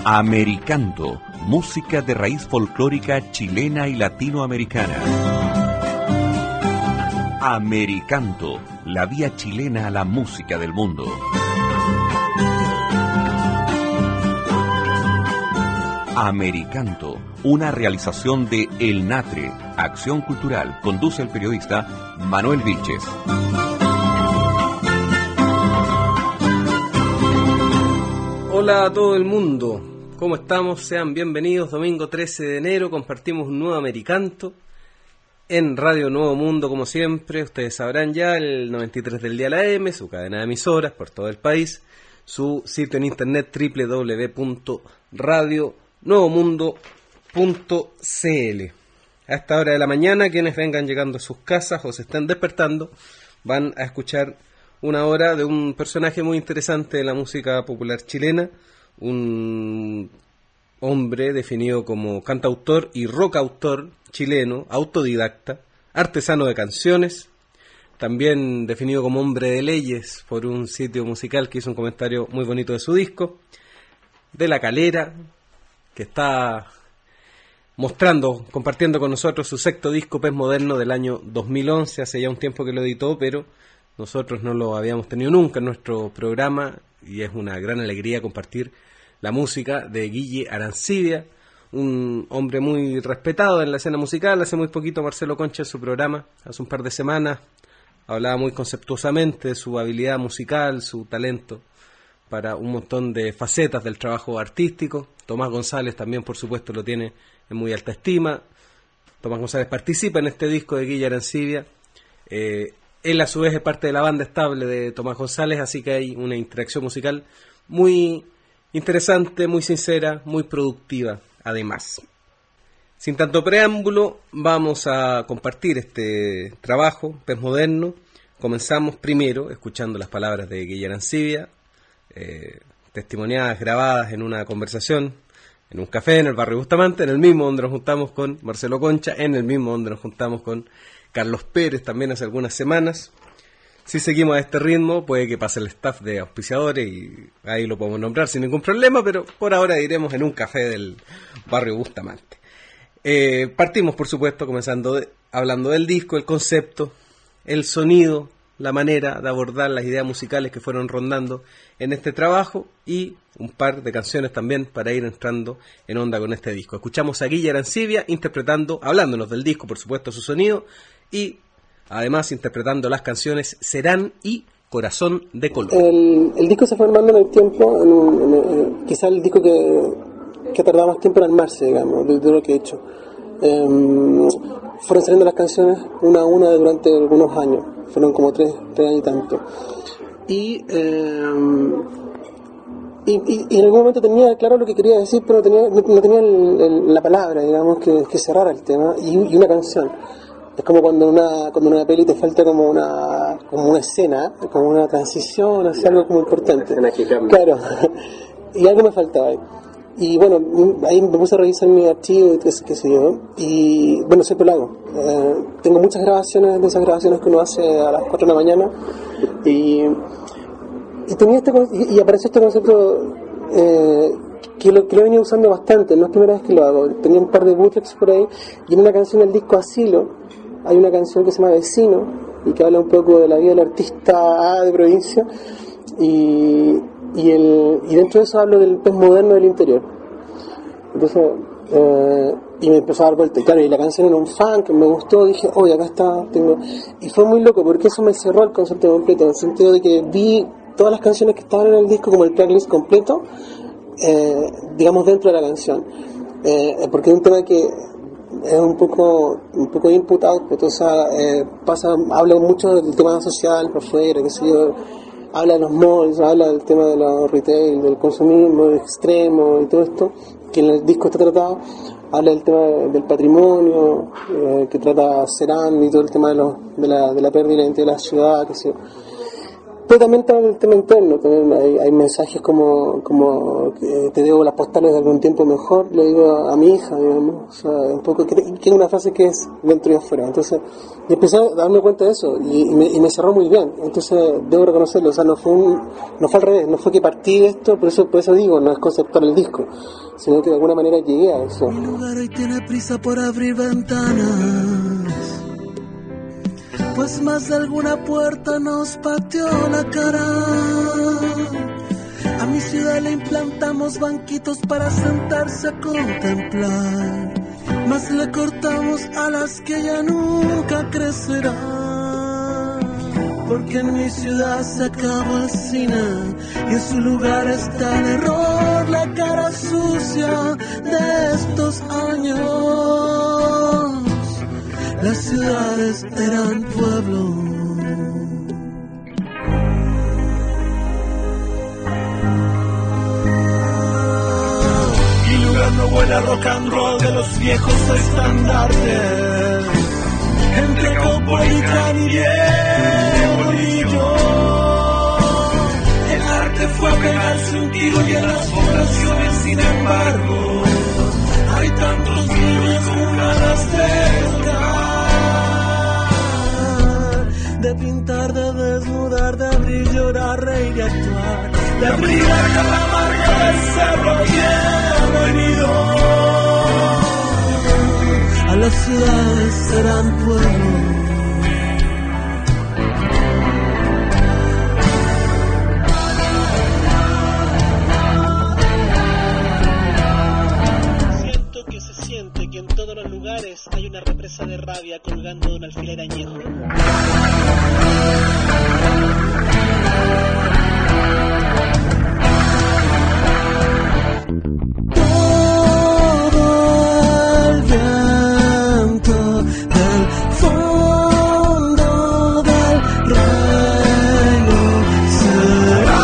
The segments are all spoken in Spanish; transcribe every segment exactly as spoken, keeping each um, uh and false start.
Americanto, música de raíz folclórica chilena y latinoamericana. Americanto, la vía chilena a la música del mundo. Americanto, una realización de El Natre, Acción Cultural, conduce el periodista Manuel Vilches. Hola a todo el mundo, ¿cómo estamos? Sean bienvenidos, domingo trece de enero, compartimos un nuevo Americanto en Radio Nuevo Mundo, como siempre. Ustedes sabrán ya, el noventa y tres del día la M, su cadena de emisoras por todo el país, su sitio en internet doble u doble u doble u punto radio nuevo mundo punto c l. A esta hora de la mañana, quienes vengan llegando a sus casas o se estén despertando, van a escuchar una hora de un personaje muy interesante de la música popular chilena, un hombre definido como cantautor y rockautor chileno, autodidacta, artesano de canciones, también definido como hombre de leyes por un sitio musical que hizo un comentario muy bonito de su disco, de La Calera, que está mostrando, compartiendo con nosotros su sexto disco Pez Moderno del año dos mil once, hace ya un tiempo que lo editó, pero nosotros no lo habíamos tenido nunca en nuestro programa y es una gran alegría compartir la música de Guille Arancibia, un hombre muy respetado en la escena musical. Hace muy poquito Marcelo Concha en su programa, hace un par de semanas, hablaba muy conceptuosamente de su habilidad musical, su talento para un montón de facetas del trabajo artístico. Tomás González también, por supuesto, lo tiene en muy alta estima. Tomás González participa en este disco de Guille Arancibia. Eh, Él a su vez es parte de la banda estable de Tomás González, así que hay una interacción musical muy interesante, muy sincera, muy productiva, además. Sin tanto preámbulo, vamos a compartir este trabajo, Pez Moderno. Comenzamos primero escuchando las palabras de Guille Arancibia, eh, testimoniadas, grabadas en una conversación, en un café en el barrio Bustamante, en el mismo donde nos juntamos con Marcelo Concha, en el mismo donde nos juntamos con Carlos Pérez también hace algunas semanas. Si seguimos a este ritmo, puede que pase el staff de auspiciadores y ahí lo podemos nombrar sin ningún problema, pero por ahora iremos en un café del barrio Bustamante. Eh, partimos, por supuesto, comenzando de, hablando del disco, el concepto, el sonido, la manera de abordar las ideas musicales que fueron rondando en este trabajo y un par de canciones también para ir entrando en onda con este disco. Escuchamos a Guille Arancibia interpretando, hablándonos del disco, por supuesto, su sonido, y además interpretando las canciones Serán y Corazón de Color. El, el disco se fue armando en el tiempo, en un, en, en, quizá el disco que, que ha tardado más tiempo en armarse, digamos, de, de lo que he hecho. Eh, fueron saliendo las canciones una a una durante algunos años, fueron como tres, tres años y tanto. Y, eh, y, y, y en algún momento tenía claro lo que quería decir, pero no tenía, no, no tenía el, el, la palabra, digamos, que, que cerrara el tema, y, y una canción. Es como cuando en una, cuando en una peli te falta como una, como una escena, como una transición hacia algo como importante. Claro, y algo me faltaba ahí. Y bueno, ahí me puse a revisar mi archivo, qué, qué sé yo, y bueno, siempre lo hago. Eh, tengo muchas grabaciones, de esas grabaciones que uno hace a las cuatro de la mañana, y, y, tenía este, y, y apareció este concepto eh, que, lo, que lo he venido usando bastante, no es la primera vez que lo hago. Tenía un par de bootlegs por ahí, y en una canción del disco Asilo, hay una canción que se llama Vecino, y que habla un poco de la vida del artista A de provincia, y... Y, el, y dentro de eso hablo del pez moderno del interior. Entonces, eh, y me empezó a dar vuelta. Y claro, y la canción era un funk, me gustó, dije, oye, acá está, tengo... Y fue muy loco, porque eso me cerró el concepto completo, en el sentido de que vi todas las canciones que estaban en el disco como el tracklist completo, eh, digamos, dentro de la canción. Eh, porque es un tema que es un poco un poco input output, o sea, eh, pasa, habla mucho del tema social, por fuera, qué sé yo, habla de los malls, habla del tema de los retail, del consumismo extremo y todo esto, que en el disco está tratado, habla del tema del patrimonio, eh, que trata Serán y todo el tema de, los, de, la, de la pérdida y la identidad de la ciudad, qué sé yo. Pero también está el tema interno, también hay, hay mensajes como, como que te debo las postales de algún tiempo mejor, le digo a, a mi hija, digamos, o sea, un poco, que, que es una frase que es dentro y afuera. Entonces, y empecé a darme cuenta de eso, y, y, me, y me cerró muy bien. Entonces, debo reconocerlo, o sea, no fue un, no fue al revés, no fue que partí de esto, por eso, por eso digo, no es conceptual el disco, sino que de alguna manera llegué a eso. Mi lugar hoy tiene prisa por abrir ventanas, pues más de alguna puerta nos pateó la cara. A mi ciudad le implantamos banquitos para sentarse a contemplar, más le cortamos alas que ya nunca crecerán. Porque en mi ciudad se acabó el cine y en su lugar está el error, la cara sucia de estos años. Las ciudades eran pueblos. Mi lugar no huele a rock and roll de los viejos estandartes, entre Caupolicán y Diego y yo. El arte fue a pegarse un tiro y en las poblaciones, sin embargo, hay tantos niños con ganas de tocar, de pintar, de desnudar, de abrir, llorar, reír y actuar, de abrir cada marca del cerro. Bienvenido a las ciudades, serán pueblos. Que en todos los lugares hay una represa de rabia colgando de un alfiler añejo. Todo el viento del fondo del reino será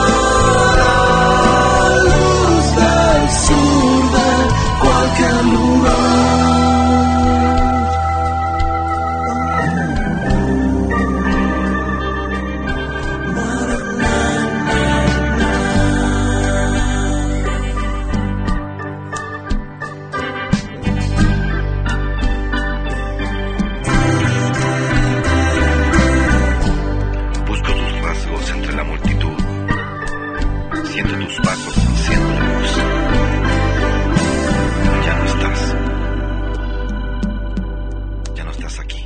la luz del sur de cualquier lugar. Busco tus rasgos entre la multitud, siento tus pasos, siento la luz. Ya no estás. Ya no estás aquí.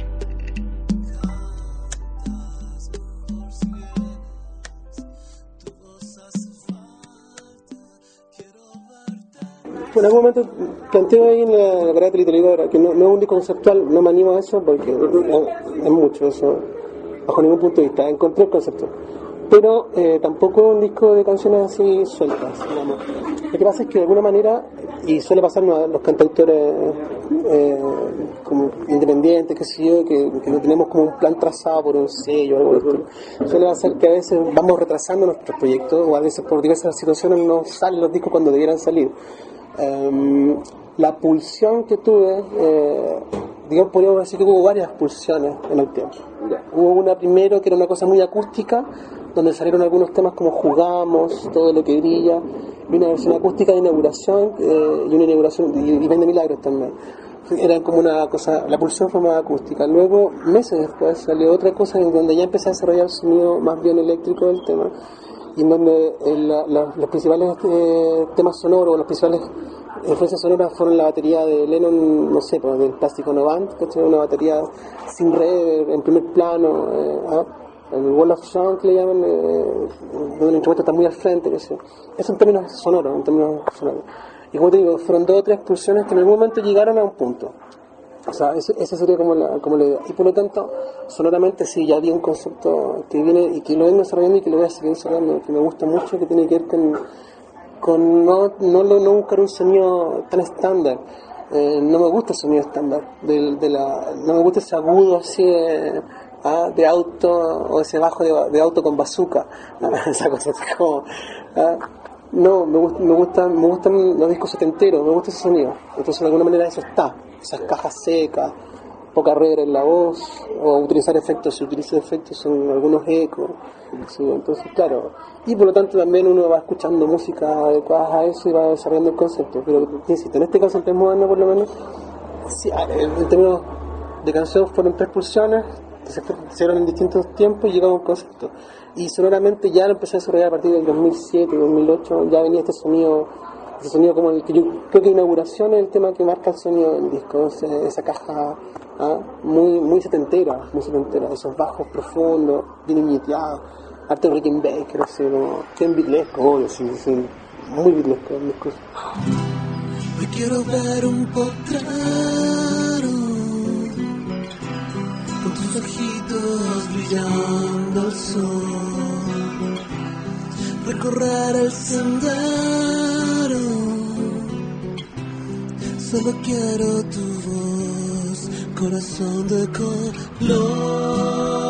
En algún momento planteo ahí en la, la carátula y te lo digo ahora, que no, no es un disco conceptual, no me animo a eso porque es, es mucho eso, bajo ningún punto de vista, encontré el concepto. Pero eh, tampoco es un disco de canciones así sueltas, digamos. Lo que pasa es que de alguna manera, y suele pasarnos a los cantautores eh, como independientes, qué sé yo, que, que no tenemos como un plan trazado por un sello o algo de esto, suele pasar que a veces vamos retrasando nuestros proyectos, o a veces por diversas situaciones no salen los discos cuando debieran salir. Um, la pulsión que tuve, eh, digamos, podríamos decir que hubo varias pulsiones en el tiempo. Hubo una primero que era una cosa muy acústica, donde salieron algunos temas como Jugamos, Todo lo que brilla, y una versión acústica de inauguración, eh, y una inauguración, y, y Vende Milagros también. Era como una cosa, la pulsión fue más acústica. Luego, meses después, salió otra cosa en donde ya empecé a desarrollar el sonido más bien eléctrico del tema, y en donde eh, la, la, los principales eh, temas sonoros, los principales influencias sonoras fueron la batería de Lennon, no sé, pues, del Plástico Novant, que es una batería sin reverb, en primer plano, eh, ¿ah? el Wall of Sound que le llaman, eh, donde el instrumento está muy al frente, que sé. Eso en términos sonoros, en términos sonoros. Y como te digo, fueron dos o tres pulsiones que en algún momento llegaron a un punto. O sea, esa sería como la, como la idea. Y por lo tanto, sonoramente sí, ya había un concepto que viene y que lo vengo desarrollando y que lo voy a seguir desarrollando, que me gusta mucho, que tiene que ver con, con no, no, no buscar un sonido tan estándar. Eh, no me gusta el sonido estándar, de, de la, no me gusta ese agudo así de, ah, de auto, o ese bajo de, de auto con bazooka, esa cosa así como... Ah, no, me, me, gusta, me gustan los discos setenteros, me gusta ese sonido. Entonces de alguna manera eso está, esas cajas secas, poca reverb en la voz, o utilizar efectos, si utiliza efectos son algunos ecos, ¿sí? Entonces claro, y por lo tanto también uno va escuchando música adecuada a eso y va desarrollando el concepto, pero insisto, en este caso el pez moderno por lo menos, sí, en términos de canción fueron tres pulsiones, que se hicieron en distintos tiempos y llegó a un concepto, y sonoramente ya lo empecé a desarrollar a partir del dos mil siete, dos mil ocho, ya venía este sonido, ese sonido como el que yo creo que inauguración es el tema que marca el sonido del disco, ese, esa caja ¿ah? muy muy setentera, muy setentera, esos bajos profundos, bien iñeteados, arte Rickenbacker, así como bien bitlesco, obvio, sí, sí, muy bitlesco el disco. Hoy quiero ver un potrero con tus ojitos brillando al sol, recorrer el sendero, solo quiero tu voz, corazón de color.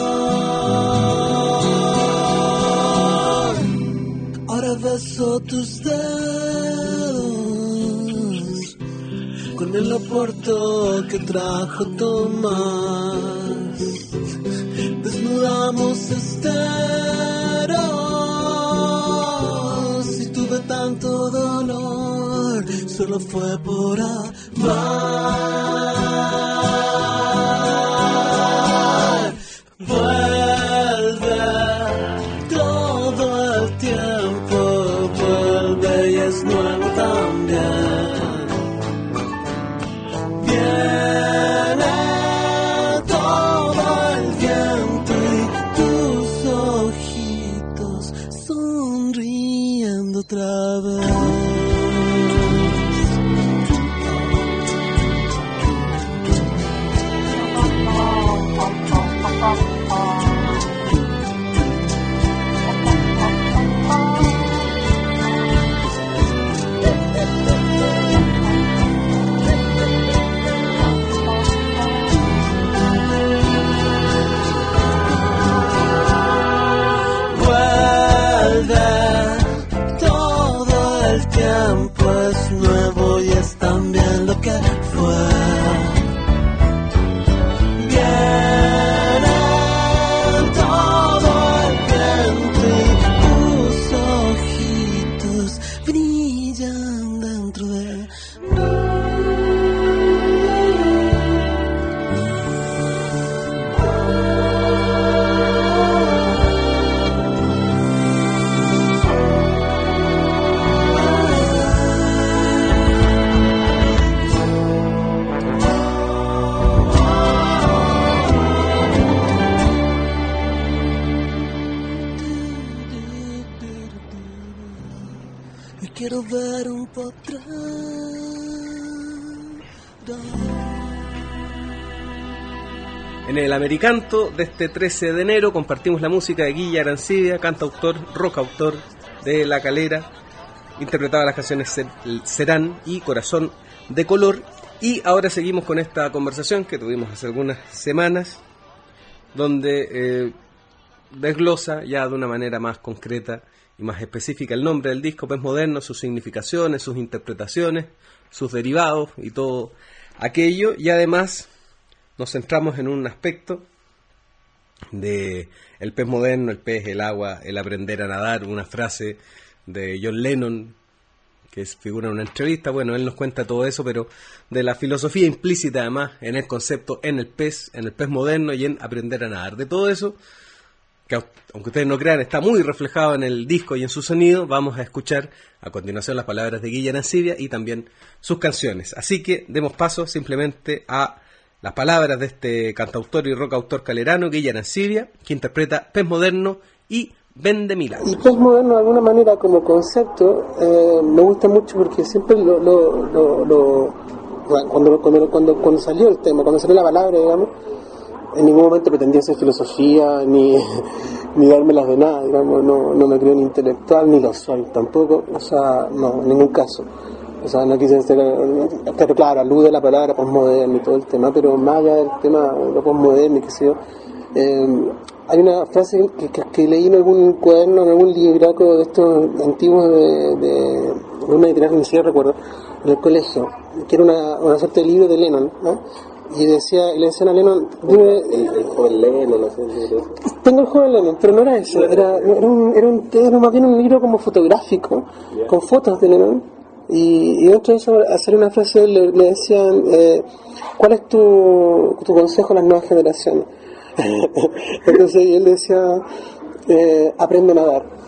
Ahora beso tus dedos con el aporto que trajo Tomás. Desnudamos esteros y tuve tanto dolor, solo fue por amar. Vuelve todo el tiempo, vuelve y es nuevo también. Viene todo el viento y tus ojitos sonriendo otra vez. Quiero ver un potrero. En el Americanto de este trece de enero compartimos la música de Guille Arancibia, cantautor, rockautor de La Calera, interpretaba las canciones Serán y Corazón de Color. Y ahora seguimos con esta conversación que tuvimos hace algunas semanas, donde eh, desglosa ya de una manera más concreta y más específica el nombre del disco, Pez Moderno, sus significaciones, sus interpretaciones, sus derivados y todo aquello. Y además nos centramos en un aspecto de el pez moderno, el pez, el agua, el aprender a nadar, una frase de John Lennon que es, figura en una entrevista. Bueno, él nos cuenta todo eso, pero de la filosofía implícita además en el concepto, en el pez, en el pez moderno y en aprender a nadar. De todo eso, que aunque ustedes no crean, está muy reflejado en el disco y en su sonido. Vamos a escuchar a continuación las palabras de Guille Arancibia y también sus canciones. Así que demos paso simplemente a las palabras de este cantautor y rockautor calerano, Guille Arancibia, que interpreta Pez Moderno y Vende Milagros. Y Pez Moderno, de alguna manera, como concepto, eh, me gusta mucho porque siempre lo... lo, lo, lo cuando, cuando, cuando, cuando salió el tema, cuando salió la palabra, digamos, en ningún momento pretendía hacer filosofía ni, ni dármelas de nada, digamos, no, no me creo ni intelectual ni lo soy tampoco, o sea, no, en ningún caso, o sea, no quise ser, pero claro, alude a la palabra postmoderno y todo el tema, pero más allá del tema de lo postmoderno y qué sé yo, eh, hay una frase que, que, que leí en algún cuaderno, en algún libraco de estos antiguos de, de, de una editorial que ni siquiera recuerdo, en el colegio, que era una, una suerte de libro de Lennon, ¿no? y decía, y le decían a Lennon, dime, el, el joven Lennon, no sé, tengo el joven Lennon, pero no era eso, era, era, un, era, un, era más bien un libro como fotográfico, yeah, con fotos de Lennon, y, y dentro de eso hacer una frase le, le decían, eh, ¿cuál es tu, tu consejo a las nuevas generaciones? Entonces y él decía, eh, aprende a nadar.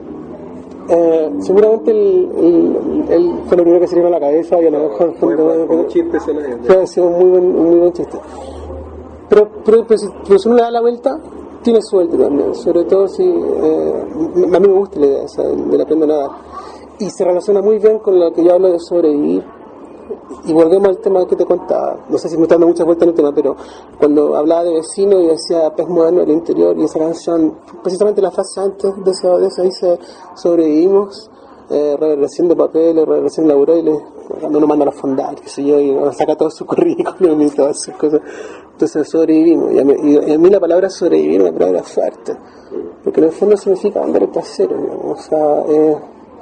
Eh, seguramente el, el, el fue lo primero que se le vino a la cabeza y a lo mejor fue un chiste, fue sido un muy buen, un muy buen chiste, pero, pero, pero, si, pero si uno le da la vuelta tiene suerte también, sobre todo si eh, a mí me gusta la idea esa del aprender a nadar y se relaciona muy bien con lo que yo hablo de sobrevivir. Y volvemos al tema que te contaba, no sé si me está dando muchas vueltas en el tema, pero cuando hablaba de vecino y decía pez moderno del interior, y esa canción, precisamente la frase antes de esa, de esa dice, sobrevivimos, eh, reversión de papeles, reversión laborales, cuando uno manda a los fondales, qué sé yo, y uno saca todo su currículum y todas esas cosas, entonces sobrevivimos, y a mí, y a mí la palabra sobrevivir es una palabra fuerte, porque en el fondo significa andar el trasero, digamos, o sea, eh,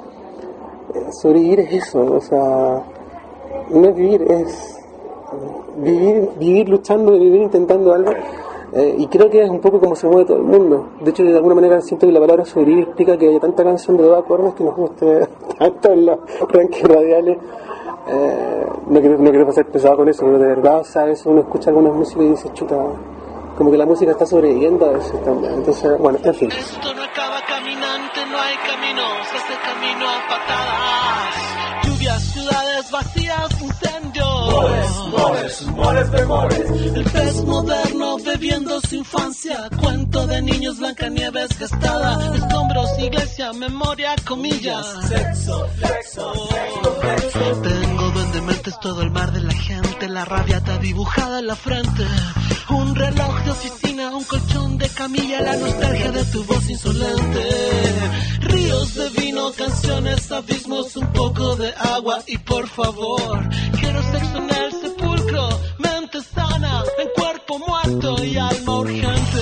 sobrevivir es eso, o sea, no es vivir, es vivir, vivir luchando, vivir intentando algo, eh, y creo que es un poco como se mueve todo el mundo. De hecho, de alguna manera siento que la palabra sobrevivir explica que haya tanta canción de dos acordes que nos guste tanto en los rankings radiales. Eh, no quiero no quiero pasar pesado con eso, pero de verdad, o sea, eso uno escucha algunas músicas y dice, chuta, como que la música está sobreviviendo a veces también. Entonces, bueno, en fin. Esto no acaba caminante, no hay caminos, hace camino a patadas. Lluvias, ciudades vacías, incendios. Mores, mores, mores de mores. El pez moderno bebiendo su infancia. Cuento de niños, Blancanieves gastada. Escombros, iglesia, memoria, comillas. Sexo, sexo, sexo, sexo. Tengo duendementes todo el mar de la gente. La rabia está dibujada en la frente. Un reloj de oficina, un colchón de camilla, la nostalgia de tu voz insolente. Ríos de vino, canciones, abismos, un poco de agua y por favor, quiero sexo en el sepulcro, mente sana, en cuerpo muerto y alma urgente.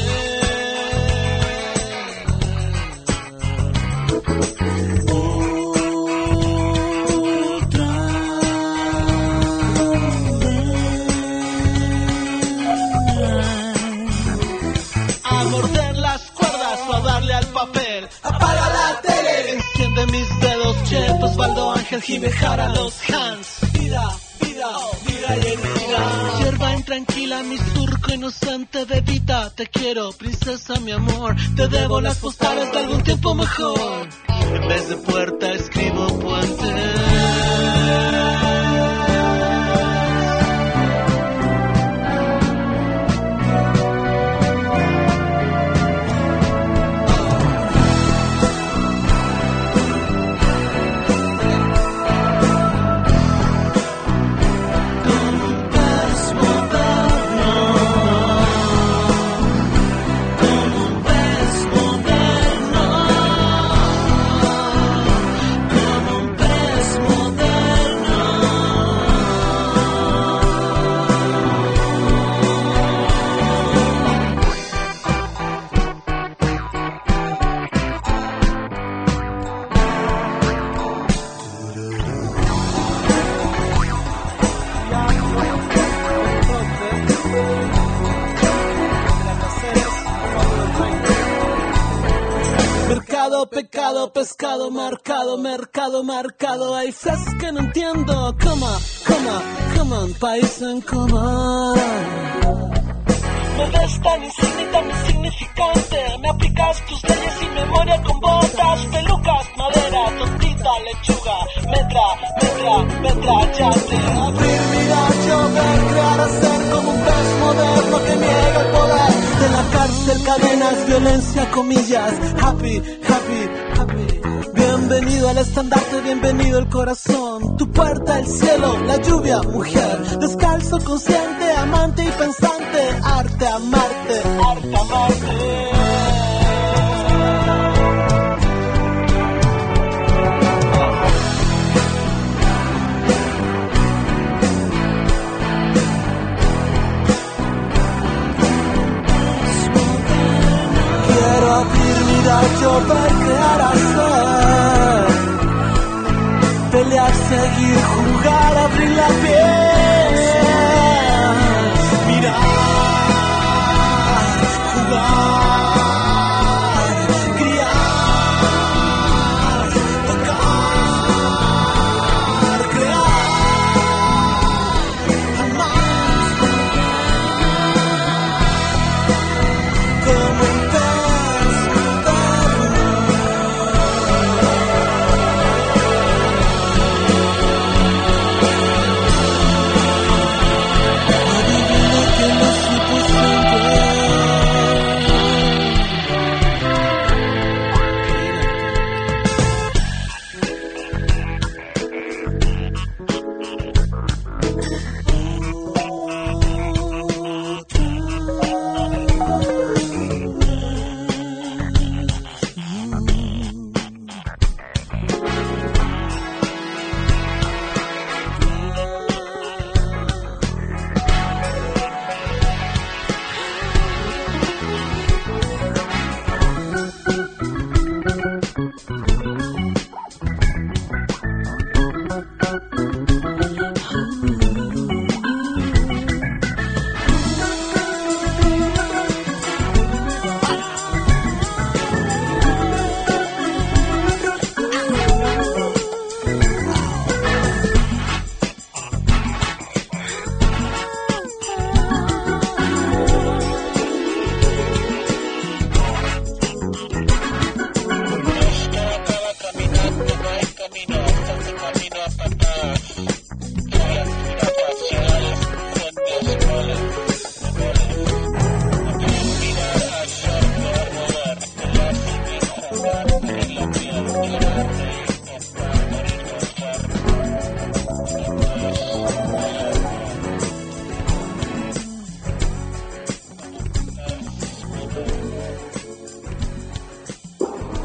Papel, apaga la tele, enciende mis dedos chetos, Osvaldo Ángel, Jimé Jara, los Hans. Vida, vida, vida y vida. Hierba intranquila, mi surco inocente, bebita, te quiero, princesa, mi amor. Te debo las postales de algún tiempo mejor. En vez de puerta escribo puente. Pecado, pescado, marcado, mercado, marcado. Hay frases que no entiendo. Come on, come on, come on, país en común. Me ves tan insignia, tan insignificante. Me aplicas tus leyes y memoria con botas, pelucas, madera, tontita, lechuga, metra, metra, metra, yate. Abrir, mirar, llover, crear, hacer como un pez moderno que niega el poder. De la cárcel, cadenas, violencia, comillas. Happy, happy, happy. Bienvenido al estandarte, bienvenido el corazón. Tu puerta, el cielo, la lluvia, mujer. Descalzo, consciente, amante y pensante. Arte, amarte, arte, amarte. Quiero abrir, mirar, llover, crear, hacer. Pelear, seguir, jugar, abrir la piel.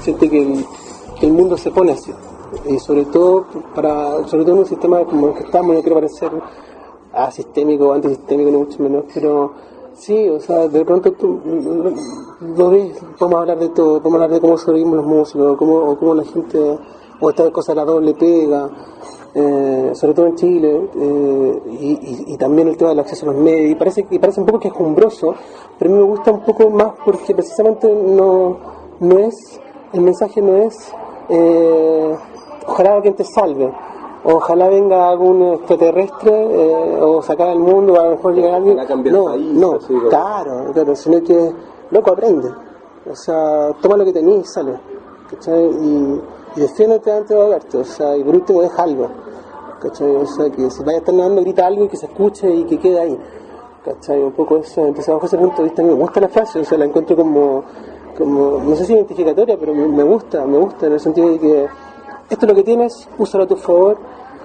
siente que el, que el mundo se pone así. Y sobre todo, para, sobre todo en un sistema como el que estamos, no quiero parecer asistémico o antisistémico, ni mucho menos, pero sí, o sea, de pronto tú lo, lo ves, vamos a hablar de todo, vamos a hablar de cómo sobrevivimos los músicos, cómo, o cómo la gente, o esta cosa de la doble pega, eh, sobre todo en Chile, eh, y, y, y también el tema del acceso a los medios, y parece, y parece un poco quejumbroso, pero a mí me gusta un poco más porque precisamente no, no es, el mensaje no es, eh, ojalá alguien te salve, ojalá venga algún extraterrestre eh, o sacar al mundo, a lo mejor llega alguien. No, país, no, así, claro, claro, sino que, loco, aprende. O sea, toma lo que tenés y sale. ¿Cachai? Y, y defiéndete antes de ahogarte. O sea, y por último, deja algo. ¿Cachai? O sea, que si vaya a estar nadando, grita algo y que se escuche y que quede ahí. ¿Cachai? Un poco eso. Entonces, bajo ese punto de vista, a mí me gusta la frase, o sea, la encuentro como, como no sé si identificatoria, pero me gusta, me gusta en el sentido de que esto es lo que tienes, úsalo a tu favor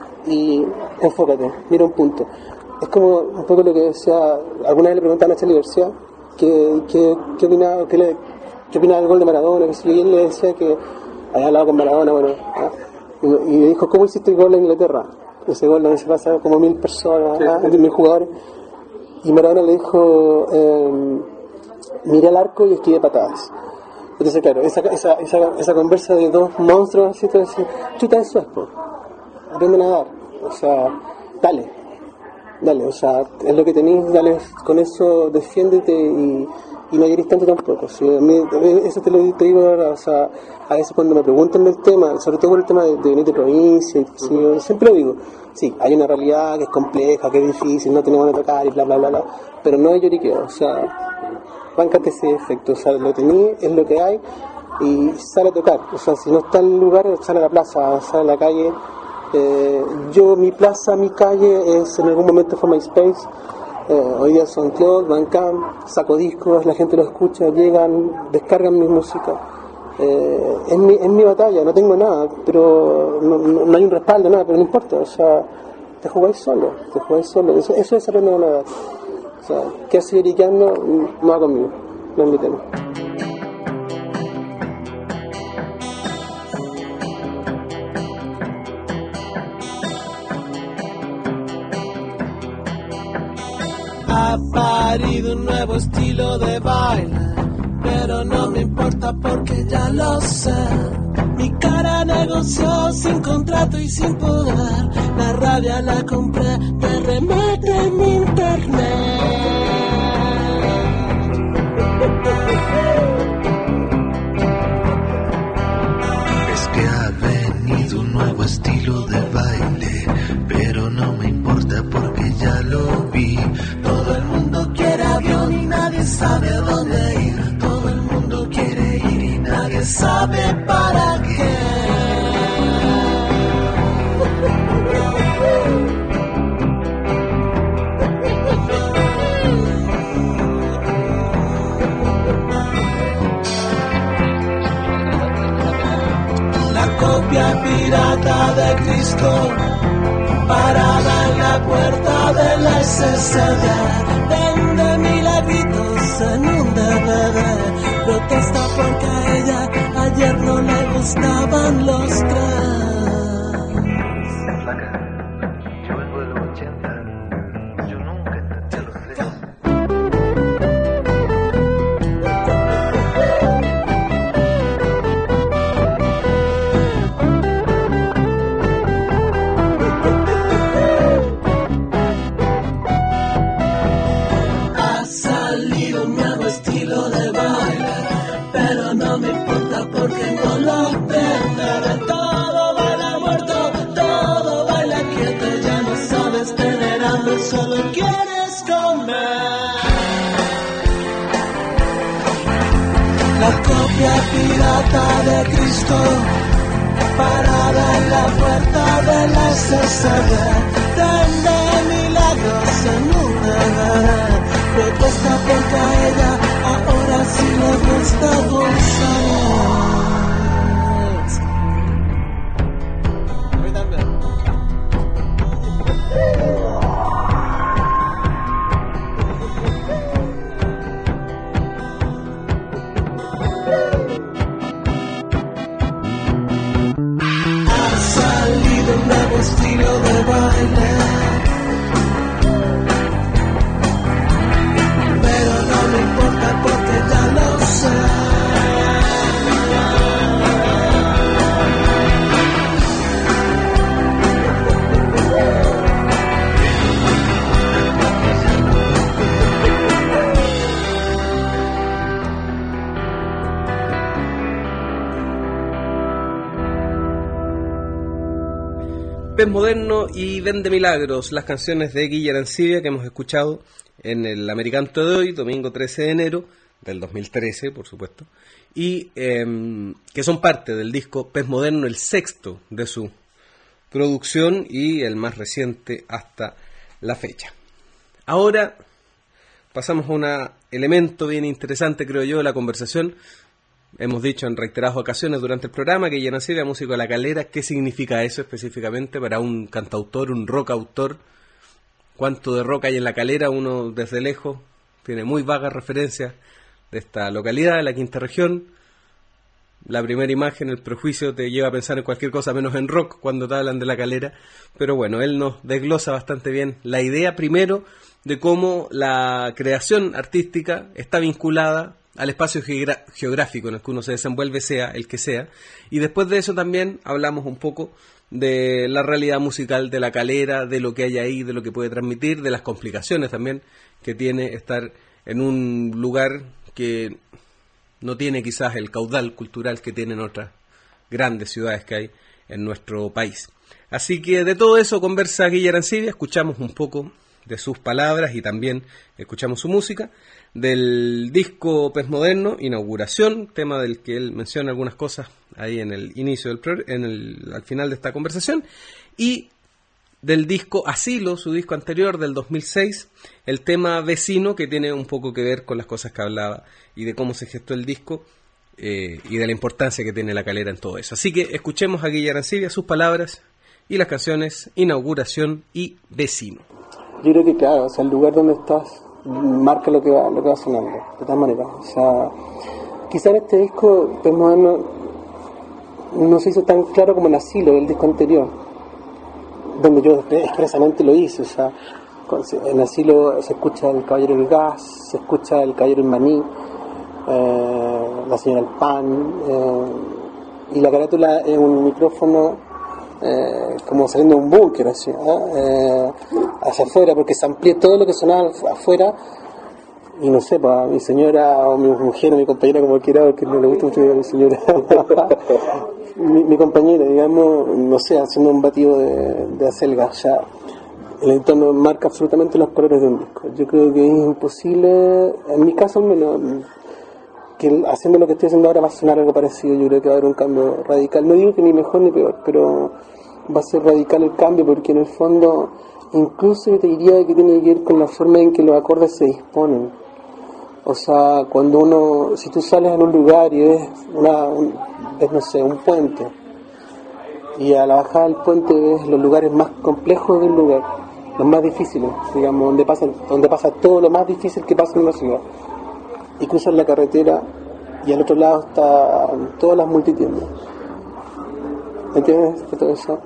y enfócate, mira un punto. Es como un poco lo que decía, alguna vez le preguntaban a Charly García que, que, qué opinaba que le, qué opinaba del gol de Maradona, que si, y él le decía que había hablado con Maradona, bueno, ¿ah? y, y le dijo, ¿cómo hiciste el gol en Inglaterra? Ese gol donde se pasa como mil personas, sí, ¿ah? sí. mil jugadores, y Maradona le dijo, eh, miré al arco y esquivé patadas. Entonces, claro, esa, esa, esa, esa conversa de dos monstruos, así, tú decís, chuta, eso es, po. Aprende a nadar, o sea, dale, dale, o sea, es lo que tenés, dale, con eso defiéndete y, y no llores tanto tampoco. ¿Sí? A mí, eso te lo te digo ahora, o sea, a veces cuando me preguntan del tema, sobre todo por el tema de, de venir de provincia, ¿sí? Yo siempre lo digo, sí, hay una realidad que es compleja, que es difícil, no tenemos que tocar y bla, bla, bla, bla, pero no hay lloriqueo, o sea, báncate ese efecto, o sea, lo tení, es lo que hay y sale a tocar, o sea, si no está en el lugar, sale a la plaza, sale a la calle. Eh, yo, mi plaza, mi calle es en algún momento fue MySpace, eh, hoy día son SoundCloud, Bandcamp, saco discos, la gente lo escucha, llegan, descargan mi música. Eh, es, mi, es mi batalla, no tengo nada, pero no, no, no hay un respaldo, nada, pero no importa, o sea, te jugáis solo, te jugáis solo, eso, eso es aprender a nadar. O sea, ¿qué hace lloriqueando? No va conmigo, no es mi tema. Ha parido un nuevo estilo de baile, pero no me importa porque ya lo sé. Mi cara negoció sin contrato y sin poder, la rabia la compré de remate en internet. Es que ha venido un nuevo estilo de baile, pero no me importa porque ya lo vi. Todo el mundo quiere avión y nadie sabe a dónde ir. Todo el mundo quiere ir y nadie sabe para qué. La copia pirata de Cristo, parada en la puerta de la S S D, vende milagritos en un D V D, protesta porque a ella ayer no le gustaban los tres. Flaca, yo vengo de los ochenta, yo nunca entendí a los tres. Solo quieres comer. La copia pirata de Cristo, parada en la puerta de la S S D, vende milagros en un D V D, protesta porque a ella ahora sí le gusta González. Pez Moderno y Vende Milagros, las canciones de Guille Arancibia que hemos escuchado en el Americanto de hoy, domingo trece de enero del dos mil trece, por supuesto, y eh, que son parte del disco Pez Moderno, el sexto de su producción y el más reciente hasta la fecha. Ahora pasamos a un elemento bien interesante, creo yo, de la conversación. Hemos dicho en reiteradas ocasiones durante el programa que Guille Arancibia, músico de La Calera. ¿Qué significa eso específicamente para un cantautor, un rock autor? ¿Cuánto de rock hay en La Calera? Uno desde lejos tiene muy vagas referencias de esta localidad, de la quinta región. La primera imagen, el prejuicio, te lleva a pensar en cualquier cosa menos en rock cuando te hablan de La Calera. Pero bueno, él nos desglosa bastante bien la idea primero de cómo la creación artística está vinculada al espacio geogra- geográfico en el que uno se desenvuelve, sea el que sea, y después de eso también hablamos un poco de la realidad musical de La Calera, de lo que hay ahí, de lo que puede transmitir, de las complicaciones también que tiene estar en un lugar que no tiene quizás el caudal cultural que tienen otras grandes ciudades que hay en nuestro país. Así que de todo eso conversa Guille Arancibia, escuchamos un poco de sus palabras y también escuchamos su música, del disco Pez Moderno, Inauguración, tema del que él menciona algunas cosas ahí en el inicio del pro, en el al final de esta conversación, y del disco Asilo, su disco anterior del dos mil seis, el tema Vecino, que tiene un poco que ver con las cosas que hablaba y de cómo se gestó el disco eh, y de la importancia que tiene La Calera en todo eso. Así que escuchemos a Guille Arancibia, sus palabras y las canciones Inauguración y Vecino. Yo creo que claro, o sea, el lugar donde estás marca lo que va, lo que va sonando, de todas maneras. O sea, quizá en este disco Pez Moderno no se hizo tan claro como en Asilo, el disco anterior, donde yo expresamente lo hice. O sea, en Asilo se escucha el Caballero del Gas, se escucha el Caballero del Maní, eh, la Señora del Pan, eh, y la carátula es un micrófono Eh, como saliendo de un búnker así, ¿eh? Eh, hacia afuera, porque se amplió todo lo que sonaba afuera, y no sé, para mi señora o mi mujer o mi compañera, como quiera, porque no le gusta mucho mi señora mi, mi compañera, digamos, no sé, haciendo un batido de, de acelga. O sea, el entorno marca absolutamente los colores de un disco. Yo creo que es imposible, en mi caso al menos, que haciendo lo que estoy haciendo ahora va a sonar algo parecido. Yo creo que va a haber un cambio radical. No digo que ni mejor ni peor, pero va a ser radical el cambio, porque en el fondo incluso yo te diría que tiene que ver con la forma en que los acordes se disponen. O sea, cuando uno, si tú sales en un lugar y ves una, un, ves, no sé, un puente, y a la bajada del puente ves los lugares más complejos del lugar, los más difíciles, digamos, donde pasa, donde pasa todo lo más difícil que pasa en una ciudad, y cruzas la carretera y al otro lado están todas las multitiendas. ¿Entiendes? Todo eso.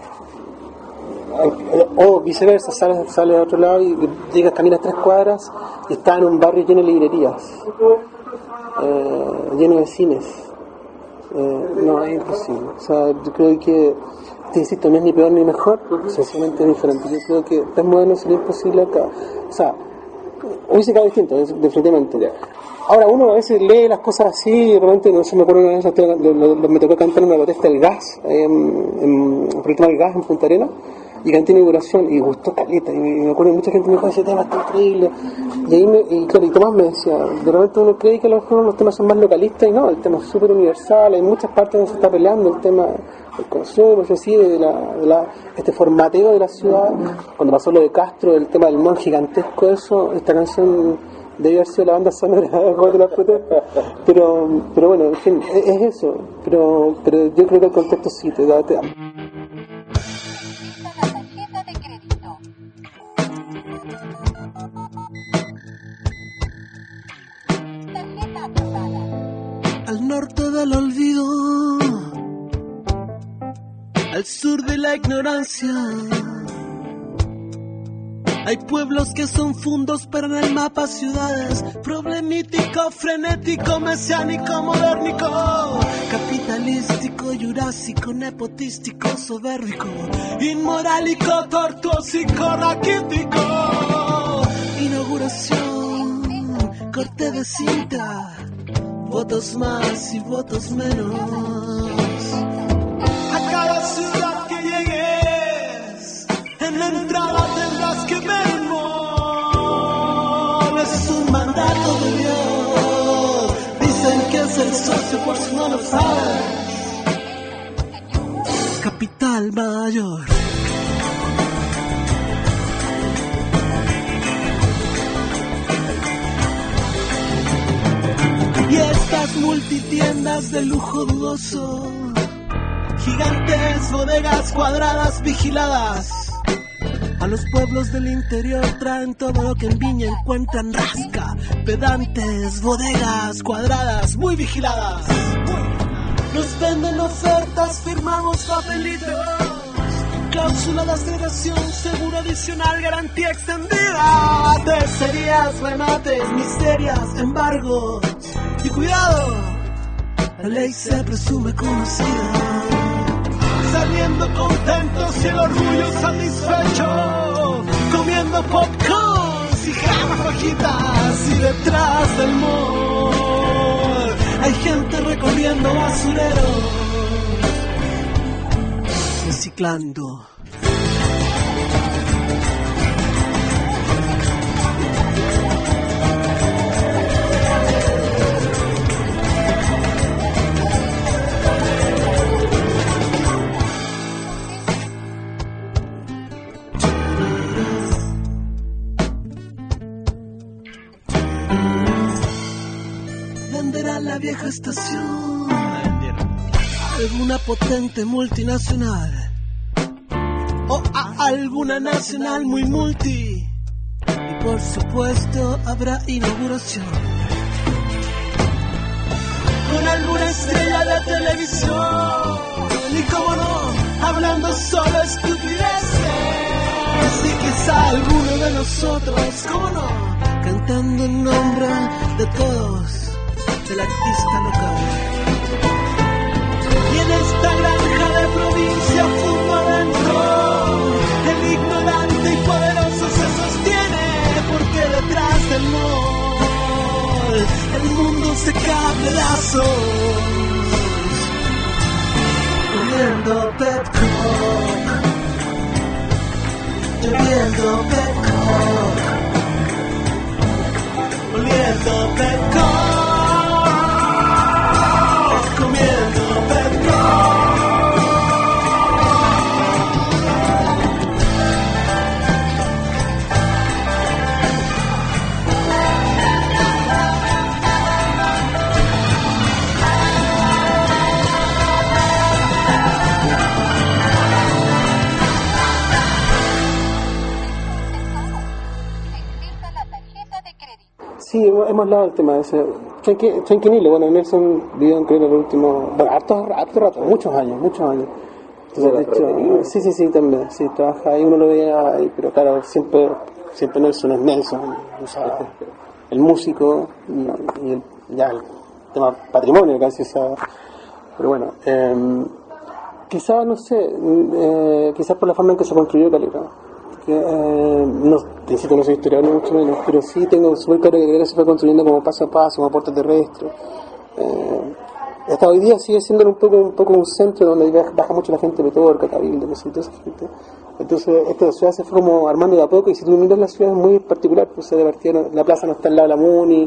O viceversa, sales, sales al otro lado y llegas, caminas tres cuadras y estás en un barrio lleno de librerías, eh, lleno de cines. Eh, no, es imposible. O sea, yo creo que, te insisto, no es ni peor ni mejor, sencillamente es diferente. Yo creo que Pez Moderno sería imposible acá. O sea, hoy se cae distinto, definitivamente. Ahora, uno a veces lee las cosas así y realmente, no sé, me acuerdo una vez, me tocó cantar una protesta del gas, en, en, por el tema del gas en Punta Arenas, y canté inauguración y gustó caleta, y me acuerdo que mucha gente me dijo, ese tema está increíble, y ahí me, y claro, y Tomás me decía, de repente uno cree que a lo mejor los temas son más localistas, y no, el tema es súper universal, hay muchas partes donde se está peleando el tema del consumo, es decir, de la, de la, este formateo de la ciudad. Cuando pasó lo de Castro, el tema del mon gigantesco, eso, esta canción debe haber sido la banda sonora de las protestas, pero, pero bueno, en fin, es, es eso, pero, pero yo creo que el contexto sí te da, te da. Al norte del olvido, al sur de la ignorancia, hay pueblos que son fundos pero en el mapa ciudades, problemítico, frenético, mesiánico, modernico, capitalístico, jurásico, nepotístico, soberbico, inmorálico, tortuosico, raquítico. Inauguración, corte de cinta, votos más y votos menos. A cada ciudad que llegué al mayor. Y estas multitiendas de lujo dudoso, gigantes bodegas cuadradas vigiladas, a los pueblos del interior traen todo lo que en Viña encuentran rasca. Pedantes, bodegas cuadradas muy vigiladas. Nos venden ofertas, firmamos papelitos, cláusula de aceleración, seguro adicional, garantía extendida, tercerías, remates, miserias, embargos. Y cuidado, la ley se presume conocida, saliendo contentos y el orgullo satisfecho, comiendo popcorns y jamas rojitas, y detrás del mall hay gente recorriendo basureros, reciclando. La vieja estación, alguna potente multinacional o a alguna nacional muy multi, y por supuesto habrá inauguración con alguna estrella de televisión, y como no, hablando solo estupideces, y quizá alguno de nosotros, como no, cantando en nombre de todos, del artista local. Y en esta granja de provincia fuma adentro, el ignorante y poderoso se sostiene, porque detrás del mall el mundo se cae a pedazos, comiendo Pepcock, bebiendo Pepcock, oliendo Pepcock, Sí, hemos, hemos hablado del tema de ese. Tranquilo, bueno, Nelson vivió en Creo el último, bueno, harto, harto rato, muchos años, muchos años. Entonces, de hecho, sí, sí, sí, también, sí, trabaja ahí, uno lo veía ahí, pero claro, siempre, siempre Nelson es Nelson, o sea, el músico y, y el, ya el tema patrimonio casi, o sea, pero bueno, eh, quizás, no sé, eh, quizás por la forma en que se construyó Calera. Que, eh, no, te insisto, no soy historiador ni mucho menos, pero sí tengo súper claro que Calera se fue construyendo como paso a paso, como puerta terrestre. Eh, hasta hoy día sigue siendo un poco un poco un centro donde baja mucho la gente de Petorca, Cabildo, no sé, toda esa gente. Entonces, esta ciudad se fue como armando de a poco, y si tú miras la ciudad es muy particular, pues se partida, la plaza no está al lado de la Muni,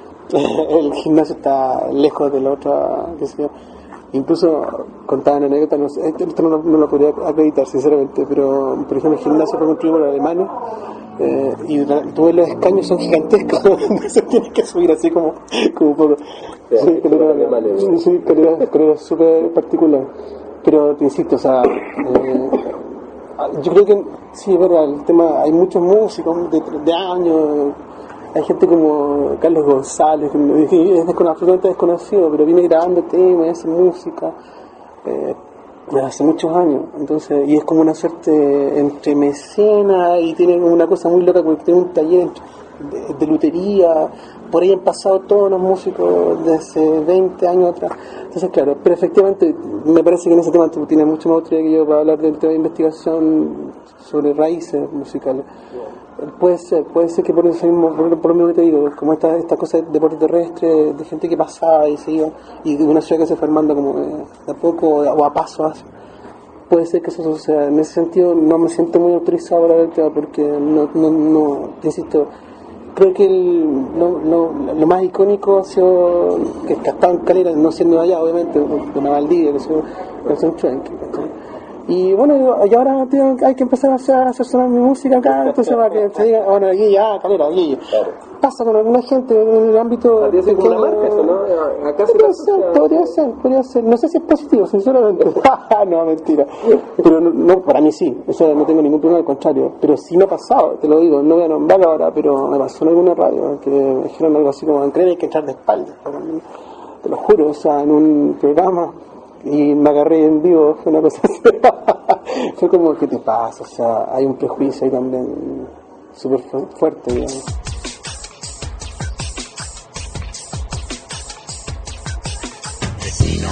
el gimnasio está lejos de la otra, qué sé yo. Incluso contaban anécdotas, no sé, esto no, no lo podría acreditar sinceramente, pero por ejemplo el gimnasio fue construido por los alemanes, eh, y tú ves los escaños son gigantescos, entonces tienes que subir así como, como un poco. Sí, sí, calidad súper particular. Pero te insisto, o sea, eh, yo creo que sí, es verdad, el tema, hay muchos músicos de, de años. Hay gente como Carlos González, que es absolutamente desconocido, pero viene grabando temas, hace música eh, hace muchos años. Entonces, y es como una suerte entre mecena, y tiene como una cosa muy loca, porque tiene un taller de, de lutería. Por ahí han pasado todos los músicos de hace veinte años atrás. Entonces, claro, pero efectivamente me parece que en ese tema tú tienes mucho más autoridad que yo para hablar del tema de investigación sobre raíces musicales. Puede ser, puede ser que por eso mismo, por, por lo mismo que te digo, como esta, esta cosa de deporte terrestre, de gente que pasaba y se iba, y de una ciudad que se fue armando como de, de a poco o a paso hacia. Puede ser que eso suceda. En ese sentido no me siento muy autorizado para hablar del tema, porque no, no, no, te insisto, creo que el, lo, lo, lo más icónico ha sido que ha estado en Calera, no siendo allá obviamente, de una Valdivia, que es un Chuenque, Y bueno, y ahora tengo, hay que empezar a hacer, a hacer sonar mi música acá, entonces para que te diga, bueno, aquí ya, calera, aquí claro. Pasa con alguna gente en el ámbito... Podría ser como una marca eso, ¿no? Acá podría ser, podría ser, podría ser, no sé si es positivo, sinceramente. No, mentira. Pero no, no, para mí sí, eso no tengo ningún problema, al contrario. Pero sí me ha pasado, te lo digo, no voy a nombrarlo ahora, pero me pasó en alguna radio, que me dijeron algo así como, creen que hay que entrar de espaldas. Te lo juro, o sea, en un programa... Y me agarré en vivo, fue una cosa así. Fue como, ¿qué te pasa? O sea, hay un prejuicio ahí también súper fu- fuerte, digamos. Vecino,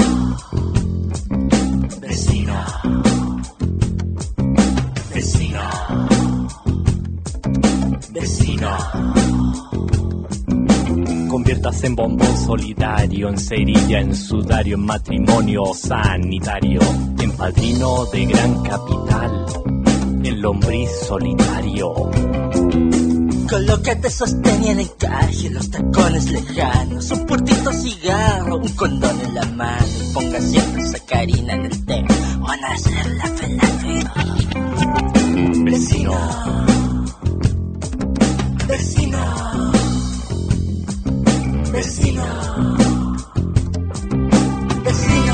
vecino, vecino, vecino. Conviertas en bombón solidario, en cerilla, en sudario, en matrimonio sanitario, en padrino de gran capital, en lombriz solitario. Colócate sostén y en encaje los tacones lejanos, un puertito cigarro, un condón en la mano, y ponga siempre sacarina en el té, van a hacer la felafel. Vecino, vecino, vecino, vecino.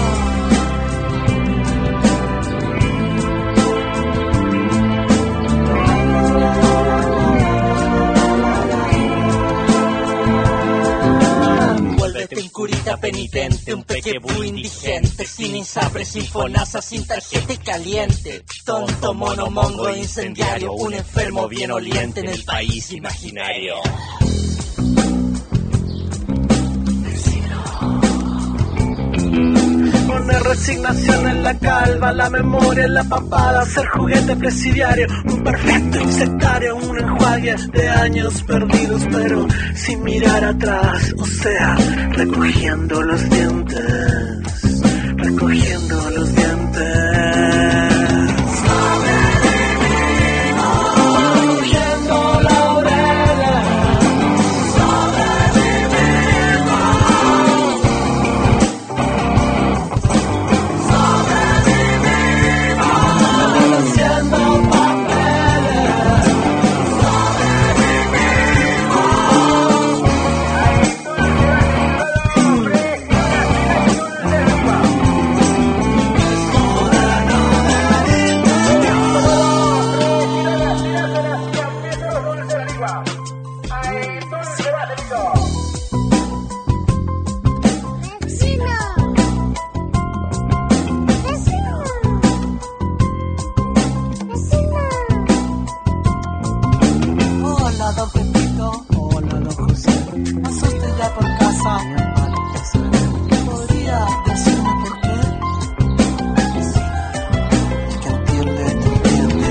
Vuélvete un curita penitente, un pequebú indigente, sin insapre, sin fonasa, sin tarjeta caliente, tonto, mono, mongo, incendiario, un enfermo bien oliente en el país imaginario. Una resignación en la calva, la memoria en la papada, ser juguete presidiario, un perfecto insectario, un enjuague de años perdidos, pero sin mirar atrás, o sea, recogiendo los dientes, recogiendo los dientes. Recogiendo laureles. Hola, don Pepito. Hola, don José. ¿Pasa usted ya por casa? ¿Podría decirme por qué? El que entiende, entiende.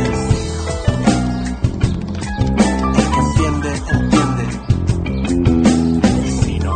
El que entiende, entiende. Vecino,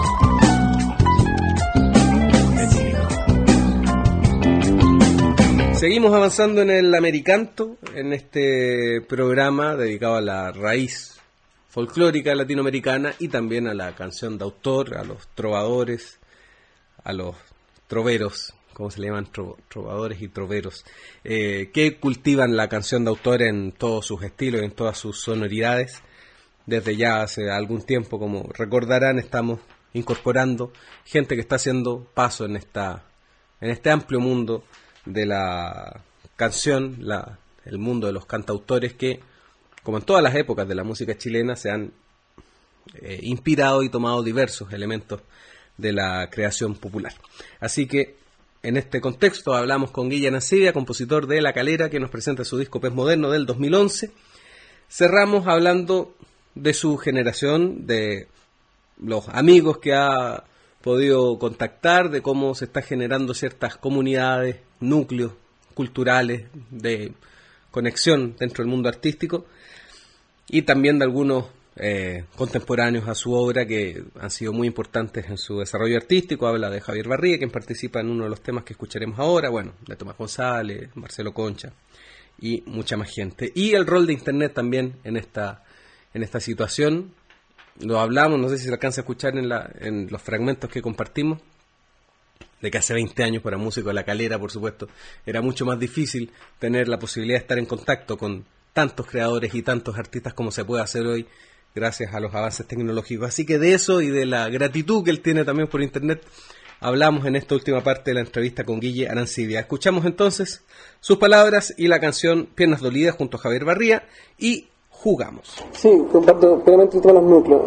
vecino. Seguimos avanzando en el Americanto, en este programa dedicado a la raíz folclórica latinoamericana y también a la canción de autor, a los trovadores, a los troveros, ¿cómo se le llaman? Tro- trovadores y troveros, eh, que cultivan la canción de autor en todos sus estilos, en todas sus sonoridades. Desde ya hace algún tiempo, como recordarán, estamos incorporando gente que está haciendo paso en esta en este amplio mundo de la canción, la, el mundo de los cantautores que, como en todas las épocas de la música chilena, se han eh, inspirado y tomado diversos elementos de la creación popular. Así que en este contexto hablamos con Guilla Nassibia, compositor de La Calera, que nos presenta su disco Pez Moderno del dos mil once. Cerramos hablando de su generación, de los amigos que ha podido contactar, de cómo se está generando ciertas comunidades, núcleos culturales de conexión dentro del mundo artístico, y también de algunos eh, contemporáneos a su obra que han sido muy importantes en su desarrollo artístico. Habla de Javier Barriga, quien participa en uno de los temas que escucharemos ahora, bueno, de Tomás González, Marcelo Concha y mucha más gente. Y el rol de Internet también en esta, en esta situación. Lo hablamos, no sé si se alcanza a escuchar en, la, en los fragmentos que compartimos. de que hace veinte años para músicos de La Calera, por supuesto, era mucho más difícil tener la posibilidad de estar en contacto con tantos creadores y tantos artistas como se puede hacer hoy, gracias a los avances tecnológicos. Así que de eso y de la gratitud que él tiene también por internet, hablamos en esta última parte de la entrevista con Guille Arancibia. Escuchamos entonces sus palabras y la canción Piernas Dolidas junto a Javier Barría y jugamos. Sí, comparto plenamente el tema de los núcleos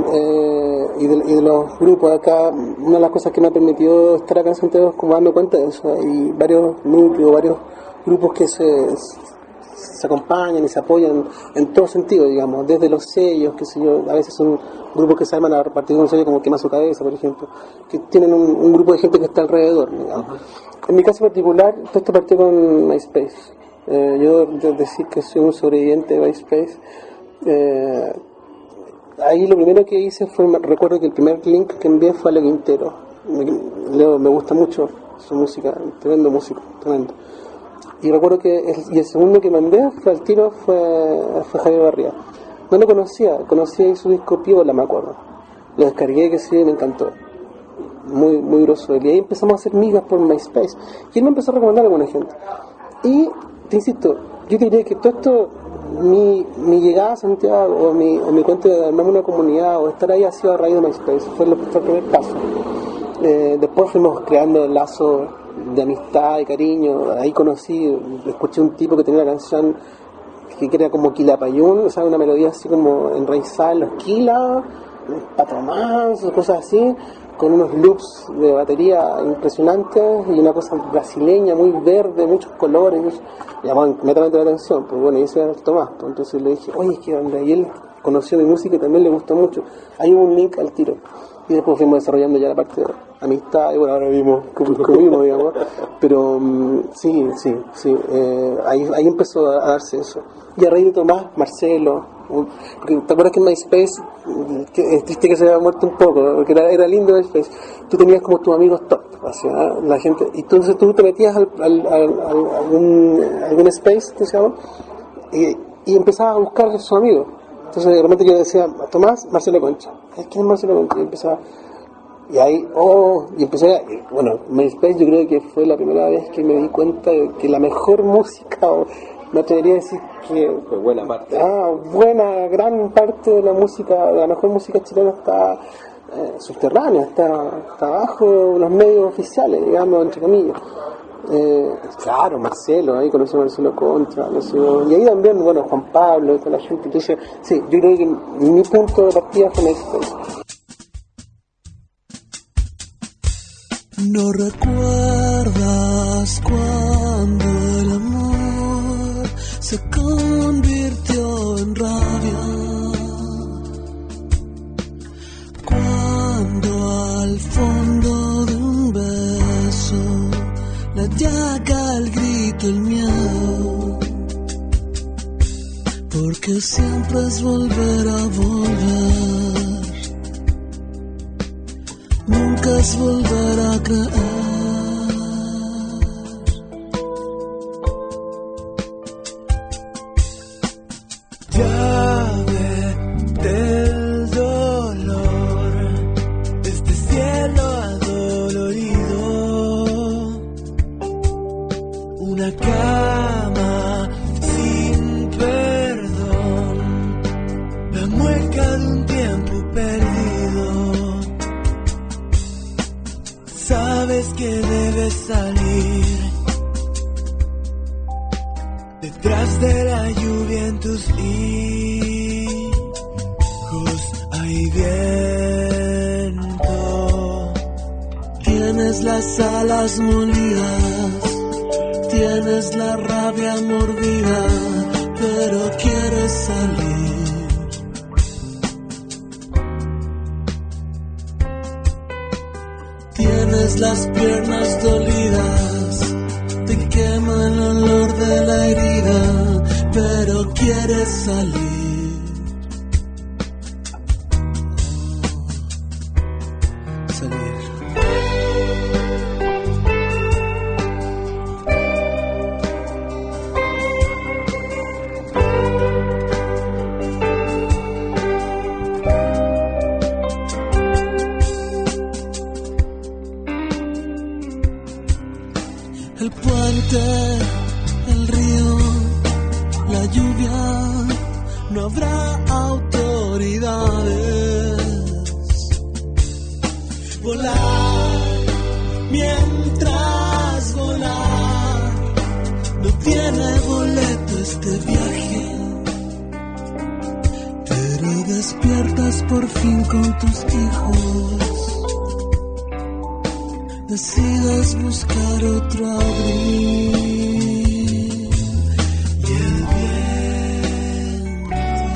eh, y, de, y de los grupos. Acá una de las cosas que me ha permitido estar acá en Santiago es como darme cuenta de eso. Hay varios núcleos, varios grupos que se, se acompañan y se apoyan en todo sentido, digamos, desde los sellos, que sé yo, a veces son grupos que se arman a partir de un sello como Quema Su Cabeza, por ejemplo, que tienen un, un grupo de gente que está alrededor, digamos. En mi caso particular, todo esto partió con MySpace. Eh, yo de decir que soy un sobreviviente de MySpace, eh, ahí lo primero que hice fue, recuerdo que el primer link que envié fue a Leo Quintero. Leo me gusta mucho su música, tremendo músico, tremendo. Y recuerdo que el, y el segundo que mandé fue al tiro fue, fue Javier Barría. No lo conocía, conocía ahí su disco Piola, me acuerdo. Lo descargué, que sí, me encantó. Muy, muy grosso. Y ahí empezamos a hacer migas por MySpace. Y él me empezó a recomendar a alguna gente. Y te insisto, yo diría que todo esto, mi, mi llegada a Santiago, o mi, o mi cuenta de armarme una comunidad, o estar ahí ha sido a raíz de MySpace, fue, lo, fue el primer paso. Eh, después fuimos creando lazos de amistad y cariño. Ahí conocí, escuché un tipo que tenía una canción que era como Quilapayún, o sea, una melodía así como enraizada en los Quila, Patromás, cosas así, con unos loops de batería impresionantes y una cosa brasileña muy verde, muchos colores. Me llamó inmediatamente la atención, pues bueno, y ese era el Tomás. Pues entonces le dije, oye, ¿qué onda? Y él conoció mi música y también le gustó mucho. Hay un link al tiro. Y después fuimos desarrollando ya la parte de amistad, y bueno, ahora vimos comimos, digamos. Pero um, sí, sí, sí, eh, ahí, ahí empezó a, a darse eso. Y a raíz de Tomás, Marcelo, um, porque te acuerdas que en MySpace, que es triste que se haya muerto un poco, ¿no? Porque era, era lindo MySpace, tú tenías como tus amigos top, así, ¿no? La gente, y entonces tú te metías al, al, al, al algún, algún space, ¿qué se llama? Y, y empezabas a buscar a sus amigos. Entonces de repente yo decía, Tomás, Marcelo Concha. ¿Quién es Marcelo Concha? Y empezaba, y ahí, oh, y empecé a, bueno, MySpace yo creo que fue la primera vez que me di cuenta de que la mejor música, o me atrevería a decir que... Fue buena parte. Ah, buena, gran parte de la música, de la mejor música chilena está eh, subterránea, está, está bajo los medios oficiales, digamos, entre comillas. Eh, claro, Marcelo, ahí conocí a Marcelo Contra, no sé, y ahí también, bueno, Juan Pablo, con la gente. Entonces, sí, yo creo que mi punto de partida fue MySpace. No recuerdas cuando el amor se convirtió en rabia, cuando al fondo de un beso la llaga, el grito, el miedo, porque siempre es volver a volver, nunca es volver a creer. Llave del dolor, este cielo adolorido, una cama sin perdón, la mueca de un tiempo perdido. Sabes que debes salir, detrás de la lluvia en tus hijos hay viento. Tienes las alas molidas, tienes la rabia mordida, pero quieres salir. Tienes las piernas dolidas, te quema el olor de la herida, pero quieres salir. el puente, el río, la lluvia, no habrá autoridades. Volar, mientras volar, no tiene boleto este viaje. Pero despiertas por fin con tus hijos. Decides buscar otro abril y el viento.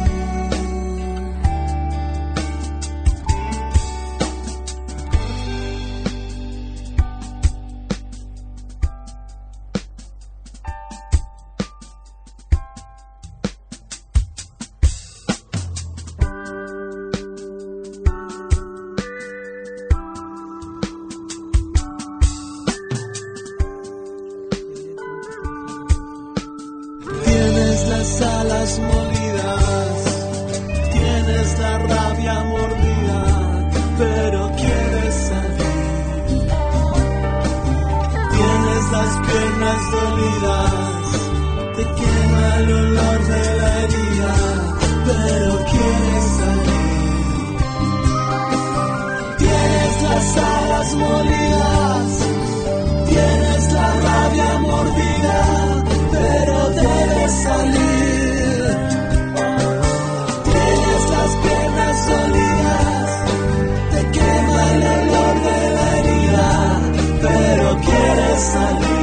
Alas molidas, tienes la rabia mordida, pero quieres salir. Tienes las piernas dolidas, te quema el olor de la herida, pero quieres salir. Tienes las alas molidas, tienes la rabia mordida, pero debes salir. Tienes las piernas dolidas, te quema el olor de la herida, pero quieres salir.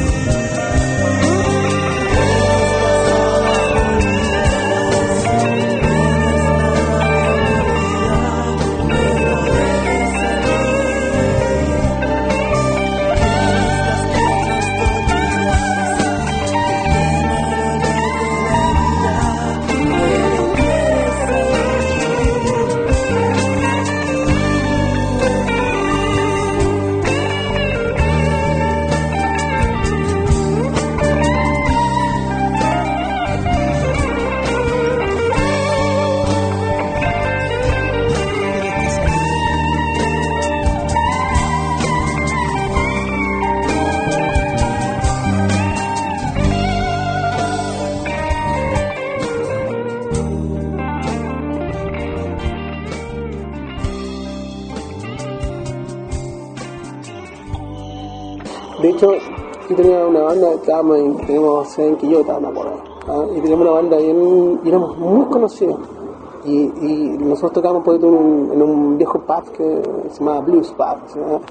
De hecho, yo tenía una banda que estábamos en, teníamos en Quillota, me acuerdo, ¿ah? Y teníamos una banda bien, y éramos muy conocidos. Y, y nosotros tocábamos por ejemplo, en, un, en un viejo pub que se llamaba Blues Pub, ¿no?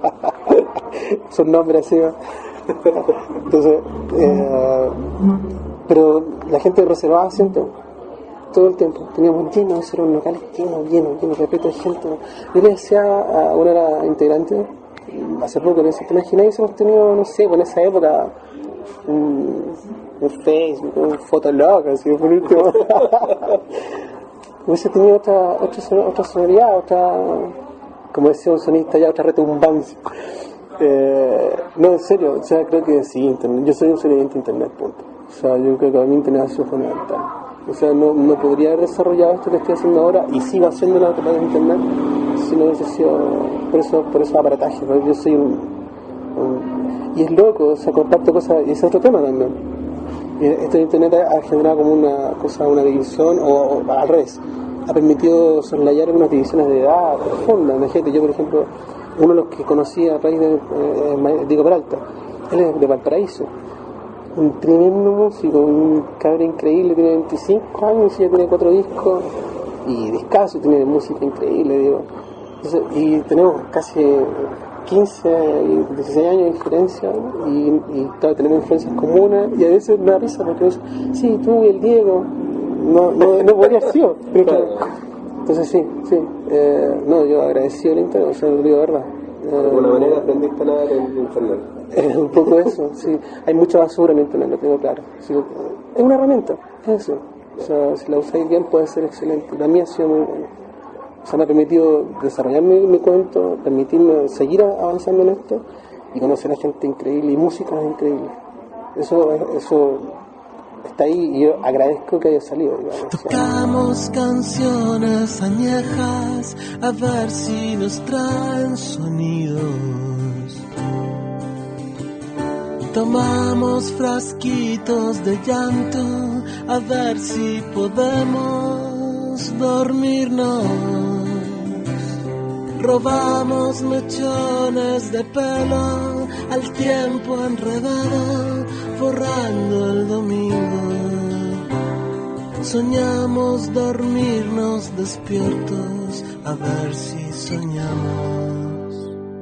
Son nombres así, ¿no? Entonces, eh, pero la gente reservaba asientos todo el tiempo, teníamos llenos, eran locales llenos, llenos, llenos, repleto de gente. Yo le decía a una era integrante, hace poco, le decía, ¿te imaginas que hemos tenido, no sé, en esa época, un, un Facebook, un Fotolog, así, por último? Hubiese tenido otra, otra, otra sonoridad, otra, como decía un sonista ya, otra retumbancia. Eh, no, en serio, o sea, creo que sí, internet. Yo soy un sobreviviente de internet, punto. O sea, yo creo que a mí internet ha sido fundamental. O sea, no, no podría haber desarrollado esto que estoy haciendo ahora y sigo haciéndolo a través de internet si no hubiese sido por eso, por esos aparatajes. Yo soy un, un... Y es loco, o sea, comparto cosas, y ese es otro tema también. Esto de internet ha generado como una cosa, una división, o, o al revés, ha permitido soslayar algunas divisiones de edad profundas. Imagínate, yo por ejemplo, uno de los que conocí a raíz de eh, Diego Peralta, él es de Valparaíso, un tremendo músico, un cabrón increíble, tiene veinticinco años y ya tiene cuatro discos, y discazo, tiene música increíble, digo. Entonces, y tenemos casi quince y dieciséis años de diferencia, ¿no? y, y claro, tenemos influencias comunes, y a veces me da risa porque es, sí, tú y el Diego, no, no, no podría haber sido, pero claro. Entonces sí, sí, eh, no, yo agradecido el internet, o sea, lo digo de verdad. De alguna manera aprendiste a nadar en internet. Es un poco eso, sí. Hay mucha basura en internet, lo tengo claro. Sí, es una herramienta, es eso. O sea, si la usáis bien puede ser excelente. La mía ha sido muy buena. O sea, me ha permitido desarrollar mi, mi cuento, permitirme seguir avanzando en esto y conocer a gente increíble y músicos increíbles. Eso, eso está ahí y yo agradezco que haya salido. Digamos. Tocamos canciones añejas a ver si nos traen sonidos. tomamos frasquitos de llanto a ver si podemos dormirnos. Robamos mechones de pelo al tiempo enredado, forrando el domingo. Soñamos dormirnos despiertos, a ver si soñamos.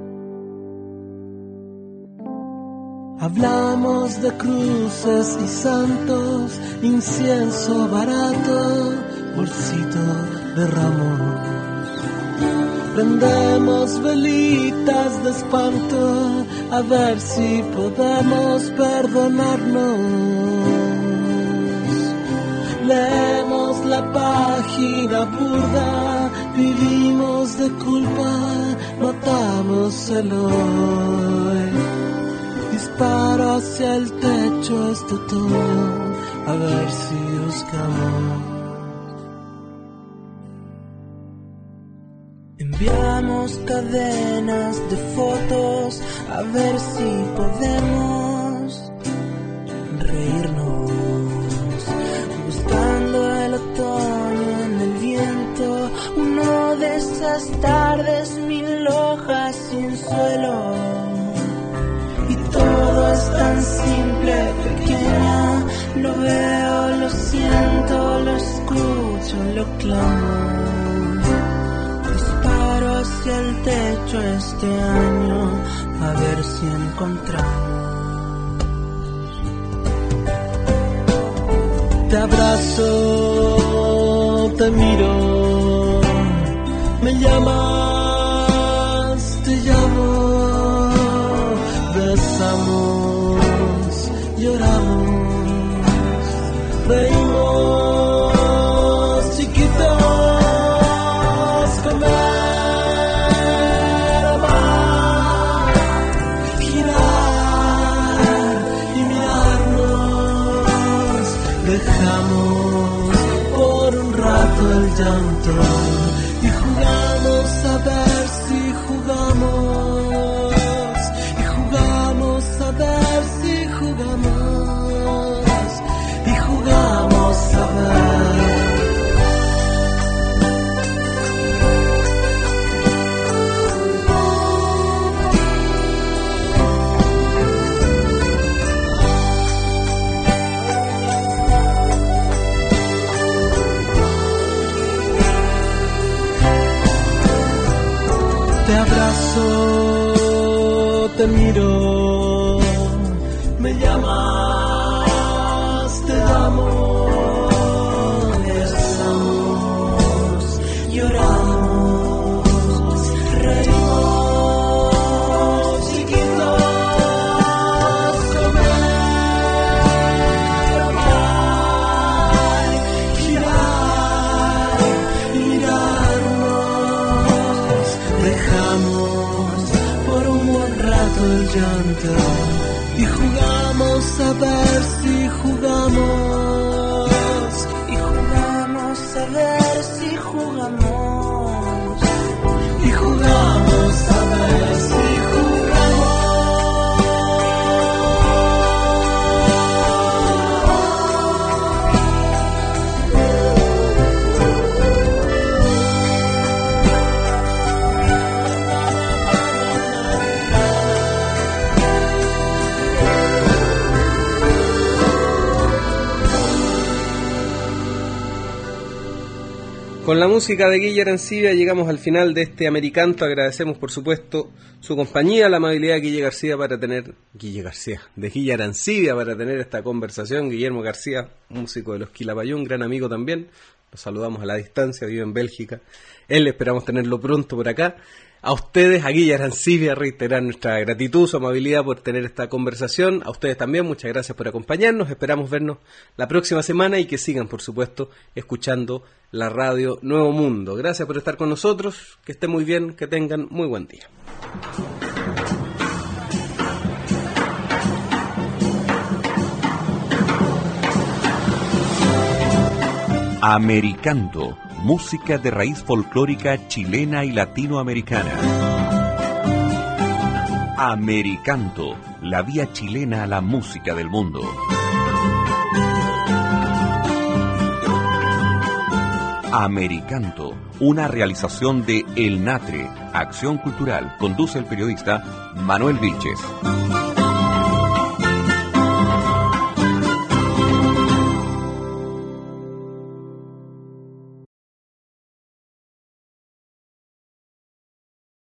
Hablamos de cruces y santos, incienso barato, bolsito de ramos. Prendemos velitas de espanto, a ver si podemos perdonarnos. Leemos la página burda, vivimos de culpa, matamos el hoy. Disparo hacia el techo este otoño, a ver si buscamos. Enviamos cadenas de fotos, a ver si podemos reírnos. Buscando el otoño en el viento, uno de esas tardes, mil hojas sin suelo. Y todo es tan simple, pequeña, lo veo, lo siento, lo escucho, lo clamo. Disparo hacia el techo este año, a ver si encontramos. Te abrazo, te miro, me llamas, te llamo, besamos, lloramos, reímos, chiquitos, comer, amar, girar y mirarnos. Dejamos por un rato el llanto y jugamos a ver si jugamos. Y jugamos a ver si jugamos. Y jugamos a ver. Te abrazo, te miro, me llamas, te amo, besamos, lloramos, reímos, chiquitos, comer, amar, girar y mirarnos. Dejamos por un buen rato el llanto y jugamos a ver si jugamos. Y jugamos a ver si jugamos. Y jugamos a ver si Con la música de Guille Arancibia llegamos al final de este Americanto. Agradecemos, por supuesto, su compañía, la amabilidad de Guille García para tener... Guille García, de Guille Arancibia para tener esta conversación. Guillermo García, músico de los Quilapayún, gran amigo también. Lo saludamos a la distancia, vive en Bélgica. Él esperamos tenerlo pronto por acá. A ustedes, a Guille Arancibia, reiterar nuestra gratitud, su amabilidad por tener esta conversación. A ustedes también, muchas gracias por acompañarnos. Esperamos vernos la próxima semana y que sigan, por supuesto, escuchando la radio Nuevo Mundo. Gracias por estar con nosotros. Que estén muy bien, que tengan muy buen día. Americanto, música de raíz folclórica chilena y latinoamericana. Americanto, la vía chilena a la música del mundo. Americanto, una realización de El Natre, Acción Cultural. Conduce el periodista Manuel Vilches.